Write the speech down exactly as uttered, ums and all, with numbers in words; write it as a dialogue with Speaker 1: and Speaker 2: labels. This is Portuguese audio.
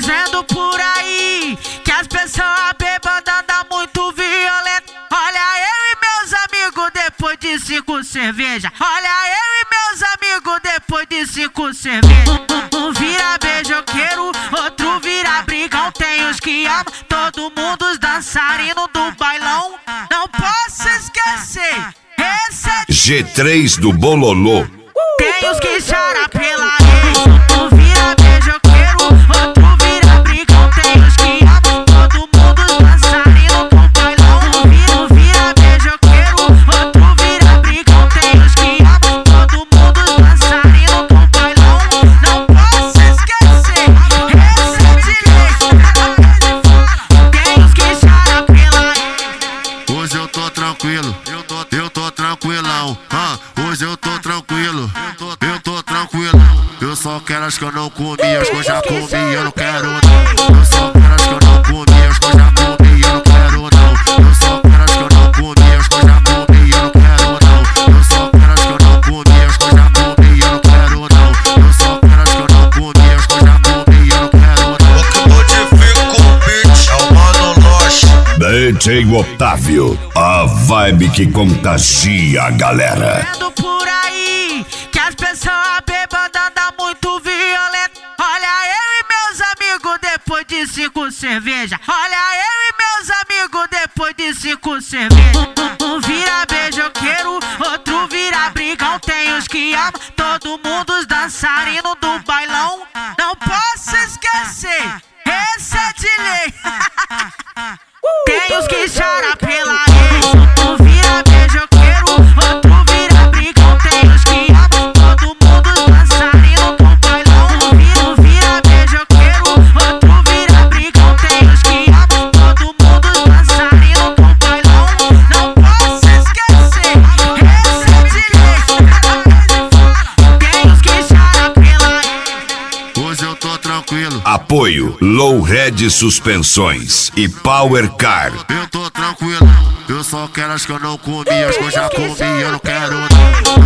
Speaker 1: dizendo por aí que as pessoas bêbadas andam muito violento. Olha eu e meus amigos depois de cinco cerveja. Olha eu e meus amigos depois de cinco cerveja. Um vira beijoqueiro, outro vira brigão. Tem os que amam, todo mundo os dançarinos do bailão. Não posso esquecer, esse é
Speaker 2: G três do Bololô.
Speaker 1: Tem os que choram pela ex. Um vira beijoqueiro, outro vira brigão. Tem os que amam, todo mundo os dançarinos do bailão. Um vira, um vira beijoqueiro, outro vira brigão. Tem os que amam, todo mundo os dançarinos do bailão. Não posso esquecer, esse é de lei. Tem os que choram pela ex.
Speaker 3: Hoje eu tô tranquilo, eu tô, eu tô tranquilão. Ah, hoje eu tô tranquilo, eu tô, eu tô tranquilo. Eu só quero as que eu não comi, as que eu já comi, eu não quero não. Eu só quero as que eu não comi, as que eu já comi, eu não quero não. Eu só quero as que eu não comi, as que eu já comi, eu não quero não. Eu só quero as que eu não comi, as que eu já comi, eu não quero não. Eu só quero as que eu não comi, as que eu já comi, eu não quero não.
Speaker 4: O que modifica o beat é o Mano Loche.
Speaker 2: D J Otávio, a vibe que contagia a galera.
Speaker 1: Dizendo por aí que as pessoas bêbadas andam muito violento. Olha eu e meus amigos depois de cinco cerveja. Olha eu e meus amigos depois de cinco cerveja. Um vira beijoqueiro, outro vira brigão. Tem os que amam, todo mundo os dançarinos do bailão. Não posso esquecer, esse é de lei. Tem os que choram pela ex. Um vira beijoqueiro, outro vira brigão. Tem os que amam, todo mundo os dançarinos do bailão. Um vira, um vira beijoqueiro, outro vira brigão. Tem os que amam, todo mundo os dançarinos do bailão. Não posso esquecer, esse é de lei. Tem os que choram pela ex.
Speaker 3: Hoje eu tô tranquilo,
Speaker 2: Apoio Low Red Suspensões e Power Car.
Speaker 3: eu tô tranquilo. Eu só quero as que eu não comi, as que eu já comi, eu não quero não.